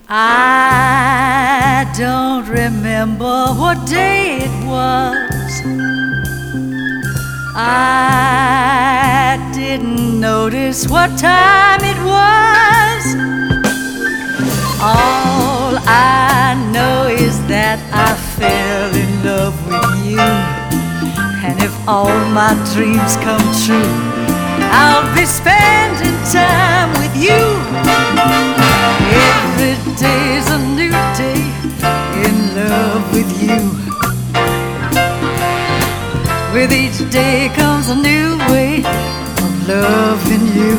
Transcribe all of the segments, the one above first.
I don't remember what day it was. I didn't notice what time it was. All I know is that I fell in love with you. And if all my dreams come true, I'll be spending time with you. Every day's a new day in love with you. With each day comes a new way of loving you.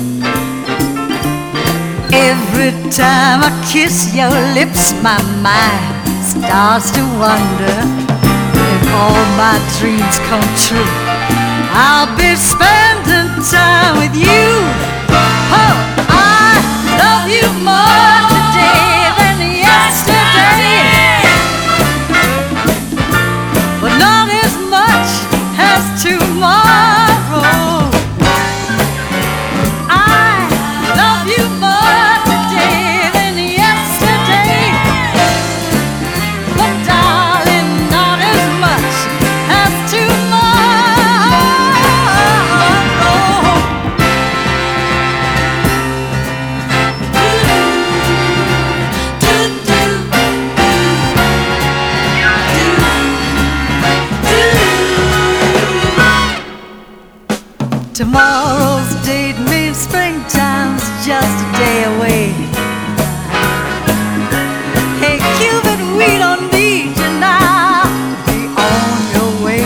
Every time I kiss your lips, my mind starts to wonder if all my dreams come true. I'll be spending time with you. Oh, I love you more today than yesterday, but not as much as tomorrow. I love you more today than yesterday, but darling, not as much as tomorrow. Tomorrow's date means springtime's just a day away. Hey Cupid, we don't need you now. Be on your way.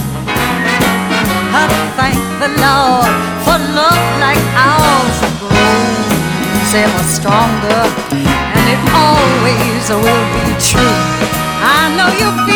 I thank the Lord for love like ours grows ever stronger, and it always will be true. I know you